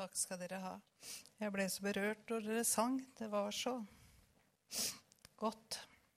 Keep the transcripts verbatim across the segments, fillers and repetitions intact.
Takk skal dere ha. Jeg ble så berørt når dere sang. Det var så godt.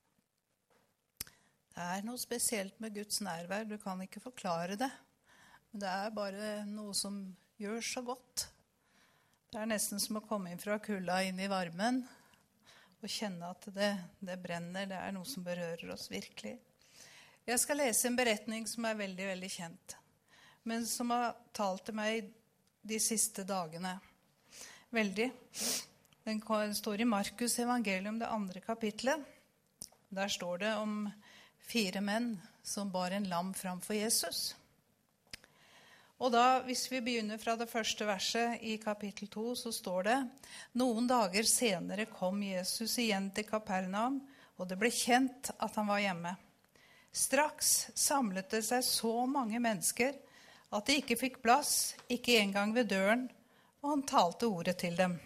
Det er noe spesielt med Guds nærvær. Du kan ikke forklare det. Men det er bare noe som gjør så godt. Det er nesten som å komme inn fra kulda inn i varmen og kjenne at det, det brenner. Det er noe som berører oss virkelig. Jeg skal lese en beretning som er veldig, veldig kjent, men som har talt til meg de siste dagene. Veldig. Den står i Markus evangelium, det andre kapitlet. Der står det om fire menn som bar en lam framfor Jesus. Og da, hvis vi begynner fra det første verset i kapittel to, så står det: Noen dager senere kom Jesus igjen til Kapernaum, og det ble kjent at han var hjemme. Straks samlet det seg så mange mennesker at de ikke fikk plass, ikke engang ved døren, og han talte ordet til dem.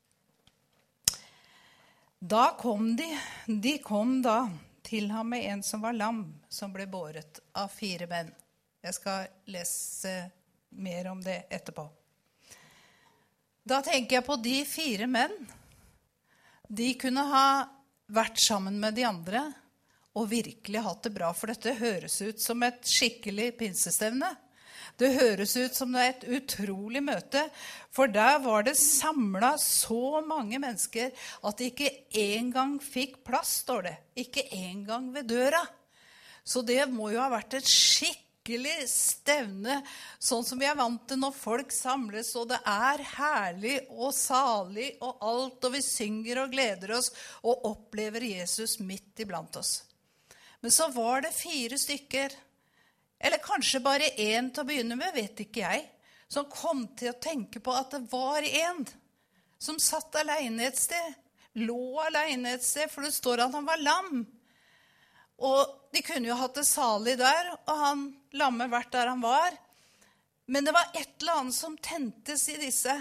Da kom de, de kom da til ham med en som var lam, som ble båret av fire menn. Jeg skal lese mer om det etterpå. Da tenker jeg på de fire menn. De kunne ha vært sammen med de andre og virkelig hatt det bra, for dette høres ut som et skikkelig pinsestevne. Det høres ut som det er et utrolig møte, for der var det samlet så mange mennesker at de ikke engang fikk plass, står det. Ikke engang ved døra. Så det må jo ha vært et skikkelig stevne, sånn som vi er vant til når folk samles, og det er herlig og salig og alt, og vi synger og gleder oss og opplever Jesus midt iblant oss. Men så var det fire stykker, eller kanskje bare en til å begynne med, vet ikke jeg, som kom til å tenke på at det var en som satt alene et sted, lå alene et sted, for det står at han var lam. Og de kunne jo hatt det salig der, og han lamme vært der han var. Men det var et eller annet som tentes i disse,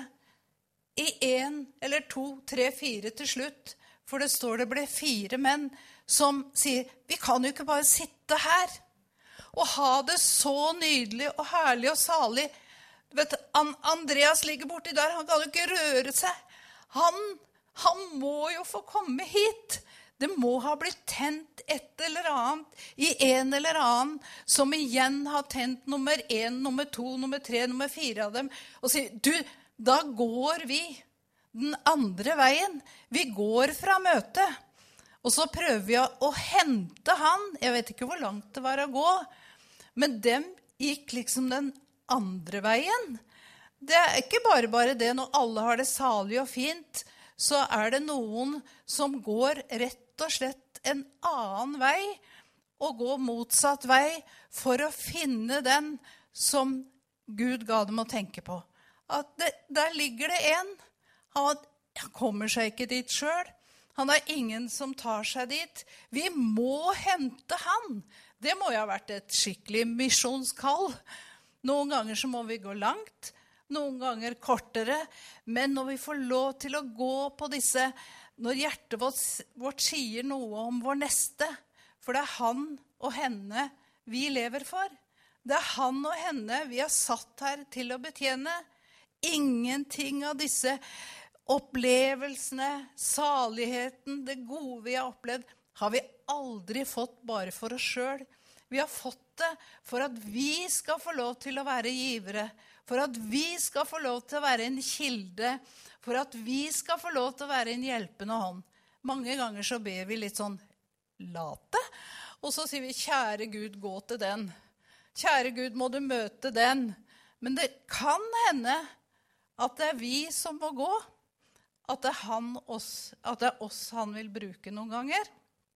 i en eller to, tre, fire til slutt, for det står det ble fire menn som sier: vi kan jo ikke bare sitte her og ha det så nydelig og herlig og salig. Vet, Andreas ligger borti der, han kan jo ikke røre seg. Han, han må jo få komme hit. Det må ha blitt tent et eller annet i en eller annen som igjen har tent nummer en, nummer to, nummer tre, nummer fire av dem. Og sier: du, da går vi den andre veien. Vi går fra møtet. Og så prøver vi å hente han. Jeg vet ikke hvor langt det var å gå. Men dem gikk liksom den andre veien. Det er ikke bare bare det når alle har det salig og fint, så er det noen som går rett og slett en annen vei, og går motsatt vei for å finne den som Gud ga dem å tenke på. At det, der ligger det en. Han, han kommer seg ikke dit selv. Han er ingen som tar seg dit. Vi må hente han. Det må jo ha vært et skikkelig misjonskall. Noen ganger så må vi gå langt, noen ganger kortere. Men når vi får lov til å gå på disse, når hjertet vårt, vårt sier noe om vår neste, for det er han og henne vi lever for. Det er han og henne vi er satt her til å betjene. Ingenting av disse opplevelsene, saligheten, det gode vi har opplevd, har vi aldri fått bare for oss selv. Vi har fått det for at vi skal få lov til å være givere, for at vi skal få lov til å være en kilde, for at vi skal få lov til å være en hjelpende hånd. Mange ganger så ber vi litt sånn late, og så sier vi: kjære Gud, gå til den. Kjære Gud, må du møte den. Men det kan hende at det er vi som må gå, at det er, han oss, at det er oss han vil bruke noen ganger.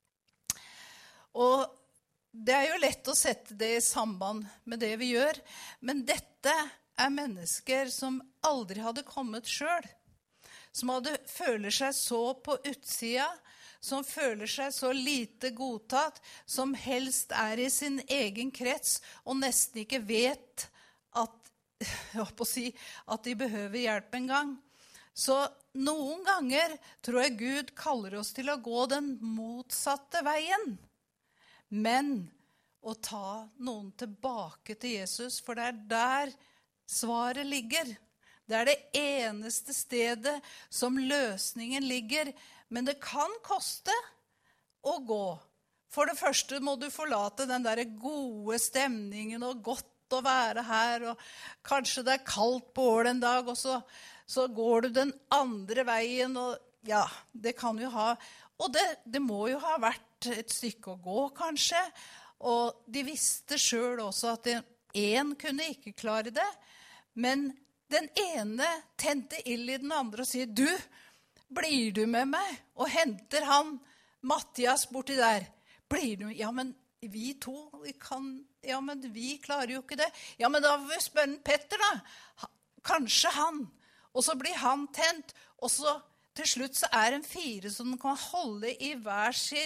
Og det er jo lett å sette det i samband med det vi gjør, men dette er mennesker som aldri hadde kommet selv, som hadde, føler seg så på utsida, som føler seg så lite godtatt, som helst er i sin egen krets, og nesten ikke vet at, jeg håper å si, at de behøver hjelp en gang. Så noen ganger tror jeg Gud kaller oss til å gå den motsatte veien. Men å ta noen tilbake til Jesus, for det er der svaret ligger. Det er det eneste stedet som løsningen ligger. Men det kan koste å gå. For det første må du forlate den der gode stemningen og godt å være her. Og kanskje det er kaldt på året en dag, og så, så går du den andre veien. Og ja, det kan jo ha... Og det, det må jo ha vært et stykke å gå, kanskje. Og de visste selv også at en kunne ikke klare det. Men den ene tente ild i den andre og sier, du, blir du med meg? Og henter han Mattias borti der. Blir du? Ja, men vi to, vi kan... Ja, men vi klarer jo ikke det. Ja, men da vil vi spørre Petter da. Kanskje han. Og så blir han tent, og så... Til slutt så er det fire som kan holde i hver sin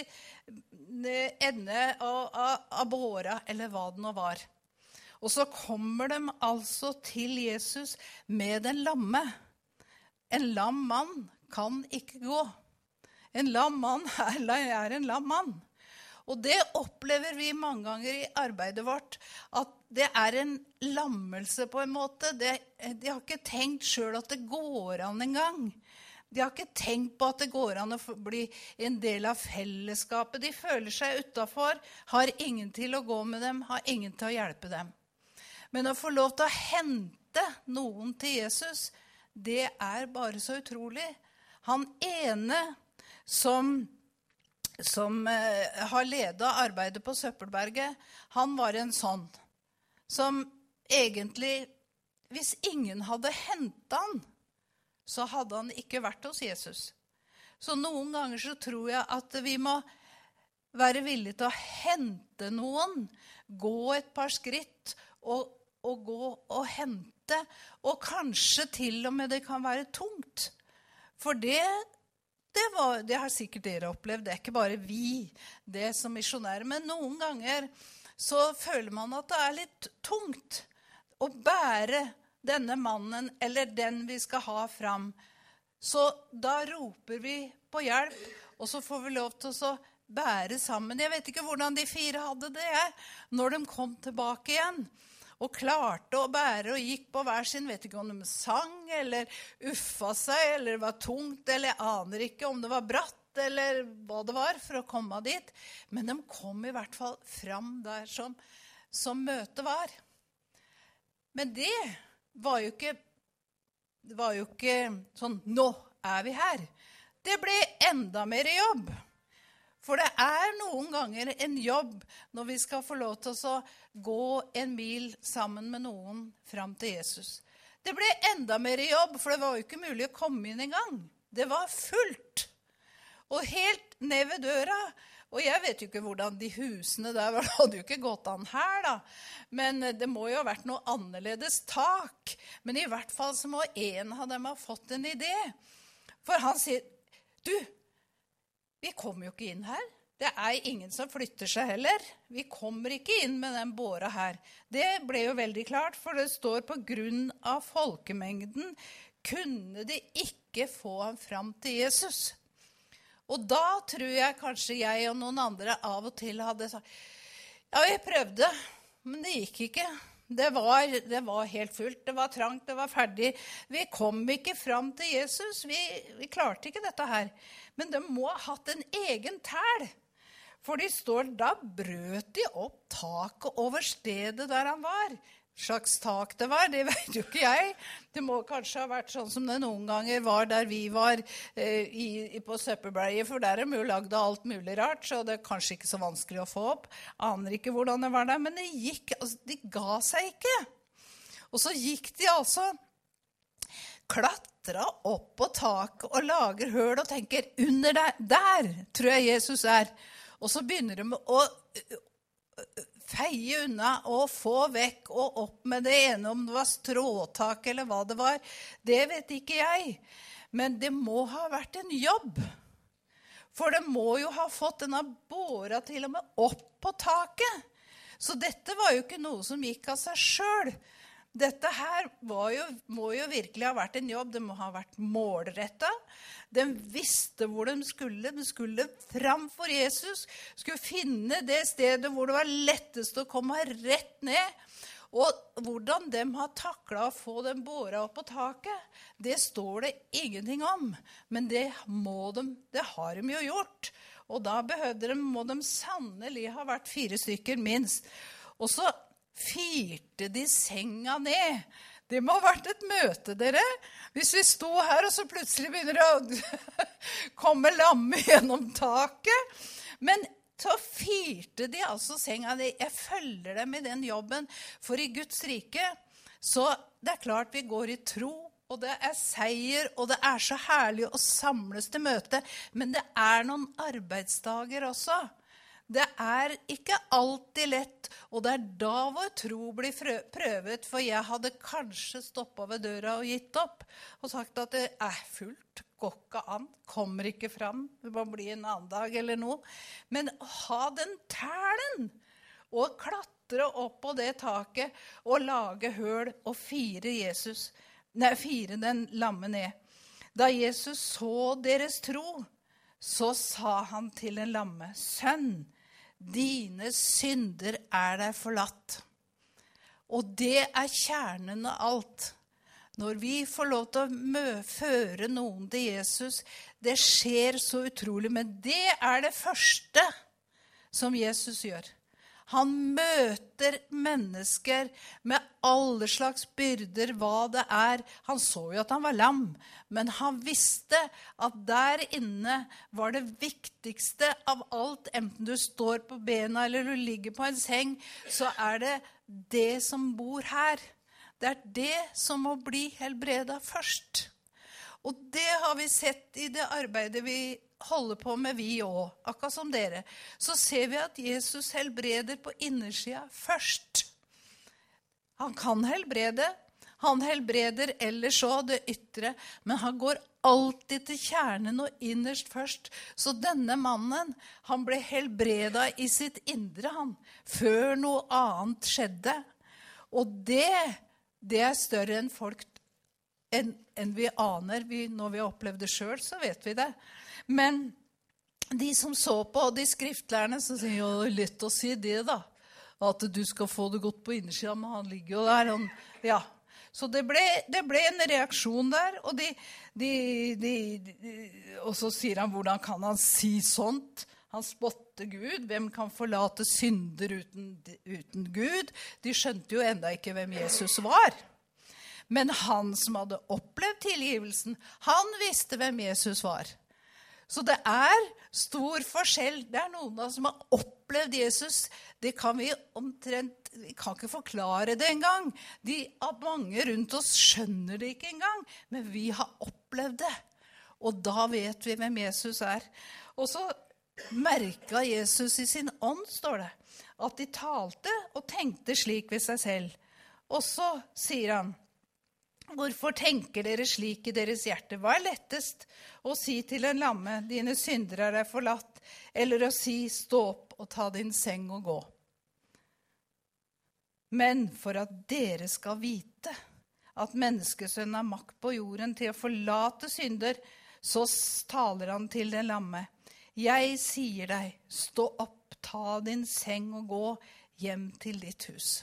ende av, av, av båra, eller hva det nå var. Og så kommer de altså til Jesus med den lamme. En lam mann kan ikke gå. En lam mann er, er en lam mann. Og det opplever vi mange ganger i arbeidet vårt, at det er en lammelse på en måte. Det, de har ikke tenkt selv at det går an en gang. De har ikke tenkt på at det går an å bli en del av fellesskapet. De føler seg utenfor, har ingen til å gå med dem, har ingen til å hjelpe dem. Men å få lov til å hente noen til Jesus, det er bare så utrolig. Han ene som, som eh, har ledet arbeidet på Søppelberget, han var en sånn, som egentlig, hvis ingen hadde hentet han, så hadde han ikke vært hos Jesus. Så noen ganger så tror jeg at vi må være villige til å hente noen, gå et par skritt og, og gå og hente, og kanskje til og med det kan være tungt. For det, det, var, det har sikkert dere opplevd, det er ikke bare vi, det som misjonærer, men noen ganger så føler man at det er litt tungt å bære denne mannen, eller den vi skal ha fram. Så da roper vi på hjelp, og så får vi lov til å bære sammen. Jeg vet ikke hvordan de fire hadde det, når de kom tilbake igjen, og klarte å bære og gikk på hver sin, vet ikke om de sang, eller uffa seg, eller var tungt, eller jeg aner ikke om det var bratt, eller hva det var for å komme dit. Men de kom i hvert fall fram der som, som møtet var. Men det var jo ikke, det var jo ikke sånn, nå er vi her. Det ble enda mer jobb. For det er noen ganger en jobb når vi skal få lov til å gå en mil sammen med noen fram til Jesus. Det ble enda mer jobb, for det var jo ikke mulig å komme inn en gang. Det var fullt. Og helt ned ved døra. Og jeg vet jo ikke hvordan de husene der var, det hadde jo ikke gått an her da. Men det må jo ha vært noe annerledes tak. Men i hvert fall så må en av dem ha fått en idé. For han sier, du, vi kommer jo ikke inn her. Det er ingen som flytter seg heller. Vi kommer ikke inn med den båra her. Det ble jo veldig klart, for det står på grunn av folkemengden, kunne de ikke få ham fram til Jesus. Og da tror jeg kanskje jeg og noen andre av og til hadde sagt, ja, vi prøvde, men det gikk ikke. Det var, det var helt fullt, det var trangt, det var ferdig. Vi kom ikke fram til Jesus, vi, vi klarte ikke dette her. Men de må ha hatt en egen tæl. For de står, da brøt de opp taket over stedet der han var. Slags tak det var, det vet jo ikke jeg. Det må kanskje ha vært sånn som det noen ganger var der vi var eh, i, på Søppelberget, for der er de jo lagd av alt mulig rart, så det er kanskje ikke så vanskelig å få opp. Aner ikke hvordan det var der, men det gikk, altså, de ga seg ikke. Og så gikk de altså, klatra opp på taket og lager høl og tenker, under der, der tror jeg Jesus er. Og så begynner de å feie unna og få vekk og opp med det ene, om det var stråtak eller hva det var. Det vet ikke jeg. Men det må ha vært en jobb. For det må jo ha fått denne båra til og med opp på taket. Så dette var jo ikke noe som gikk av seg selv. Dette her var jo, må jo virkelig ha vært en jobb. Det må ha vært målrettet. De visste hvor de skulle. De skulle fram for Jesus. Skulle finne det stedet hvor det var lettest å komme rett ned. Og hvordan de har taklet å få dem båret opp på taket, det står det ingenting om. Men det, må de, det har de jo gjort. Og da behøvde de, må de sannelig ha vært fire stykker minst. Og så firte de senga ned. Det må ha vært et møte, dere. Hvis vi sto her, og så plutselig begynner det å komme lamme gjennom taket. Men så firte de altså senga ned. Jeg følger dem i den jobben. For i Guds rike, så det er klart vi går i tro, og det er seier, og det er så herlig å samles til møte. Men det er noen arbeidsdager også. Det er ikke alltid lett, og det er da vår tro blir prøvet, for jeg hadde kanskje stoppet ved døra og gitt opp, og sagt at det er fullt, går ikke an, kommer ikke fram, det må bli en annen dag eller noe. Men ha den tælen, og klatre opp på det taket, og lage høl, og fire Jesus, nei, fire den lamme ned. Da Jesus så deres tro, så sa han til en lamme, sønn, dine synder er deg forlatt. Og det er kjernen av alt. Når vi får lov til å mø- føre noen til Jesus, det skjer så utrolig, men det er det første som Jesus gjør. Han møter mennesker med alle slags byrder, hva det er. Han så jo at han var lam, men han visste at der inne var det viktigste av alt. Enten du står på bena eller du ligger på en seng, så er det det som bor her. Det er det som må bli helbredet først. Og det har vi sett i det arbeidet vi holder på med vi også, akkurat som dere. Så ser vi at Jesus helbreder på innersida først. Han kan helbrede, han helbreder ellers også det ytre, men han går alltid til kjernen og innerst først. Så denne mannen, han ble helbredet i sitt indre, han, før noe annet skjedde. Og det, det er større enn folk, enn, enn vi aner. Vi, når vi har opplevd det selv, så vet vi det. Men de som så på, og de skriftlærerne, så sier jo, det er lett å si det da, at du skal få det godt på innersiden, men han ligger jo der. Han, ja. Så det ble, det ble en reaksjon der, og, de, de, de, de, og så sier han, hvordan kan han si sånt? Han spotter Gud, hvem kan forlate synder uten, uten Gud? De skjønte jo enda ikke hvem Jesus var. Men han som hadde opplevd tilgivelsen, han visste hvem Jesus var. Så det er stor forskjell. Det er noen av som har opplevd Jesus. Det kan vi omtrent, vi kan ikke forklare det engang. De av mange rundt oss skjønner det ikke engang, men vi har opplevd det. Og da vet vi hvem Jesus er. Og så merket Jesus i sin ånd, står det, at de talte og tenkte slik ved seg selv. Og så sier han, hvorfor tenker dere slik i deres hjerte? Hva er lettest? Å si til en lamme, dine syndere er deg forlatt, eller å si, stå opp og ta din seng og gå. Men for at dere skal vite at menneskesønnen har makt på jorden til å forlate synder, så taler han til den lamme. Jeg sier deg, stå opp, ta din seng og gå hjem til ditt hus.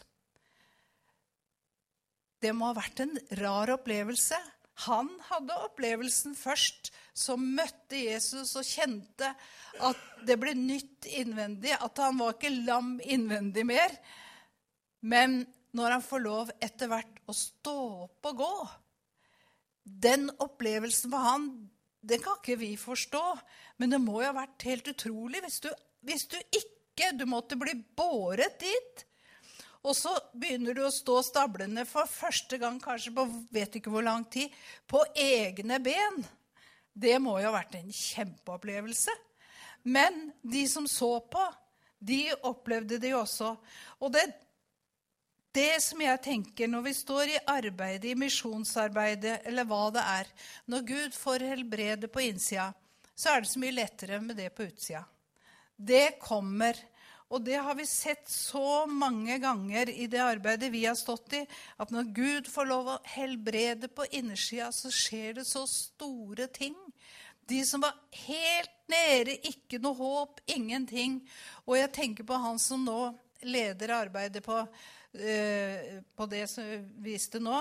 Det må ha vært en rar opplevelse. Han hadde opplevelsen først, som møtte Jesus og kjente at det ble nytt innvendig, at han var ikke lam innvendig mer. Men når han får lov etter hvert å stå opp og gå, den opplevelsen for han, det kan ikke vi forstå, men det må jo ha vært helt utrolig hvis du, hvis du ikke, du måtte bli båret dit. Og så begynner du å stå stablende for første gang, kanskje på vet ikke hvor lang tid, på egne ben. Det må jo ha vært en kjempeopplevelse. Men de som så på, de opplevde det også. Og det, det som jeg tenker, når vi står i arbeidet, i misjonsarbeidet, eller hva det er, når Gud får helbrede på innsida, så er det så mye lettere med det på utsida. Det kommer. Og det har vi sett så mange ganger i det arbeidet vi har stått i, at når Gud får lov å helbrede på innersida, så skjer det så store ting. De som var helt nede, ikke noe håp, ingenting. Og jeg tenker på han som nå leder arbeidet på eh, på det som vi viste nå.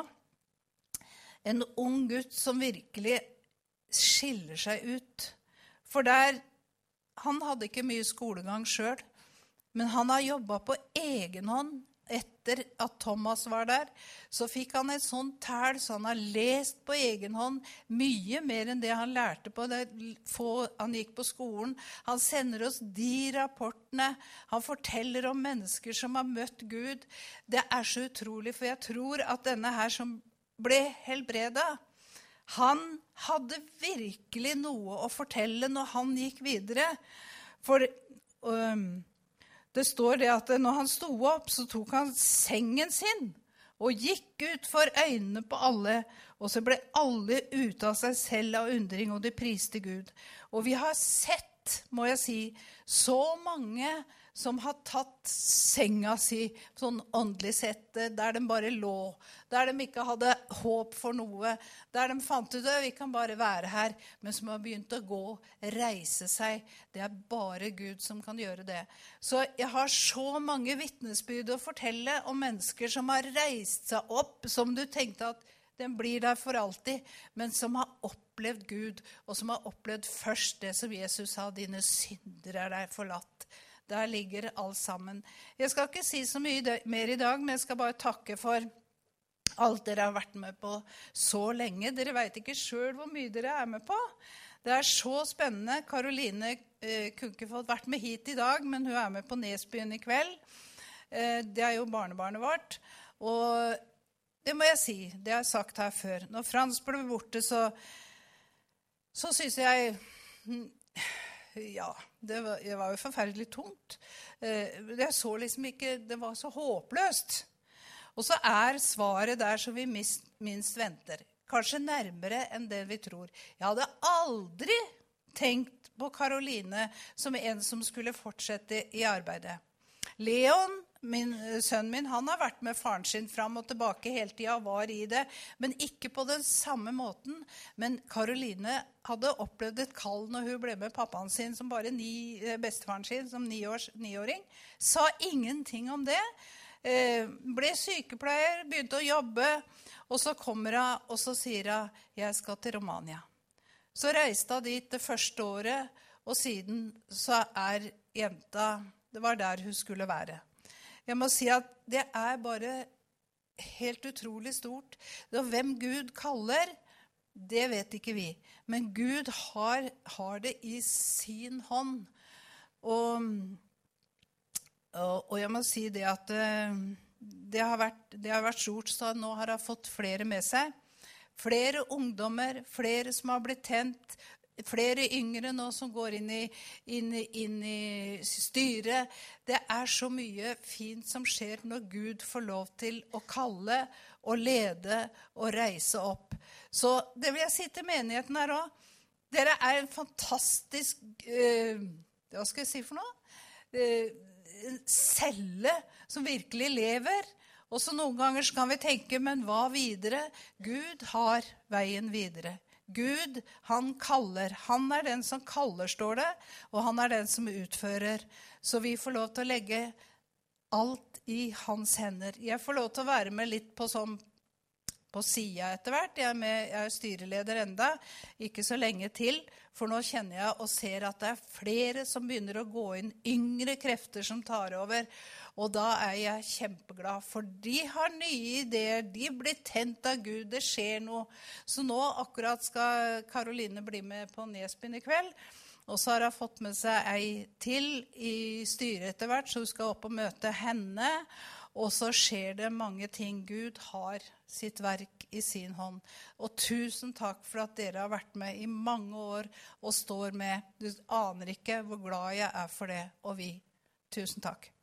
En ung gutt som virkelig skiller seg ut. For der, han hadde ikke mye skolegang selv, men han har jobbet på egen hånd. Etter at Thomas var der, så fikk han et sånt tæl, så han har lest på egen hånd mye mer enn det han lærte på det, få, han gikk på skolen. Han sender oss de rapportene. Han forteller om mennesker som har møtt Gud. Det er så utrolig, for jeg tror at denne her som ble helbredet, han hadde virkelig noe å fortelle når han gikk videre. For um, det står det at når han stod opp, så tok han sengen sin og gikk ut for øynene på alle, og så ble alle ute av seg selv av undring, og de priste Gud. Og vi har sett, må jeg si, så mange som har tatt senga si, sånn åndelig sett, der de bare lå, der de ikke hadde håp for noe, der de fant ut at vi kan bare være her, men som har begynt å gå, reise seg. Det er bare Gud som kan gjøre det. Så jeg har så mange vittnesbyrd å fortelle om mennesker som har reist seg opp, som du tenkte at den blir der for alltid, men som har opplevd Gud, og som har opplevd først det som Jesus sa, dine synder er deg forlatt. Der ligger alt sammen. Jeg skal ikke si så mye mer i dag, men jeg skal bare takke for alt dere har vært med på så lenge. Dere vet ikke selv hvor mye dere er med på. Det er så spennende. Karoline eh, kunne ikke fått vært med hit i dag, men hun er med på Nesbyen i kveld. Eh, det er jo barnebarnet vårt. Og det må jeg si, det har jeg sagt her før. Når Frans ble borte, så, så synes jeg... Ja, det var, det var jo forferdelig tungt. Det så liksom ikke, det var så håpløst. Og så er svaret der som vi minst, minst venter. Kanskje nærmere enn det vi tror. Jeg hadde aldri tenkt på Karoline som en som skulle fortsette i arbeidet. Leon, min, sønnen min, han har vært med faren sin frem og tilbake hele tiden og var i det, men ikke på den samme måten. Men Karoline hadde opplevd et kall når hun ble med pappaen sin, som bare ni, bestefaren sin, som niårs, niåring. Sa ingenting om det. Eh, ble sykepleier, begynte å jobbe, og så kommer hun, og så sier hun, jeg skal til Romania. Så reiste hun dit det første året, og siden så er jenta, det var der hun skulle være. Jeg må si at det er bare helt utrolig stort. Og hvem Gud kaller, det vet ikke vi. Men Gud har, har det i sin hånd. Og, og, og jeg må si det at det har vært, det har vært stort, så nå har jeg fått flere med seg. Flere ungdommer, flere som har blitt tent, flere yngre nå som går inn i, inn, inn i styret. Det er så mye fint som skjer når Gud får lov til å kalle og lede og reise opp. Så det vil jeg si til menigheten her også. Dere er en fantastisk, eh, hva skal jeg si for noe? Eh, en celle som virkelig lever. Og så noen ganger så kan vi tenke, men hva videre? Gud har veien videre. Gud, han kaller. Han er den som kaller, står det, og han er den som utfører. Så vi får lov til å legge alt i hans hender. Jeg får lov til å være med litt på, sånn, på siden etter hvert. Jeg er, med, jeg er styreleder enda, ikke så lenge til, for nå kjenner jeg og ser at det er flere som begynner å gå inn, yngre krefter som tar over. Og da er jeg kjempeglad, for de har nye ideer, de blir tent av Gud, det skjer noe. Så nå akkurat skal Karoline bli med på Nesbyen i kveld, og så har hun fått med seg ei til i styret etter hvert, så hun skal opp og møte henne, og så skjer det mange ting. Gud har sitt verk i sin hånd. Og tusen takk for at dere har vært med i mange år og står med. Du aner ikke hvor glad jeg er for det, og vi. Tusen takk.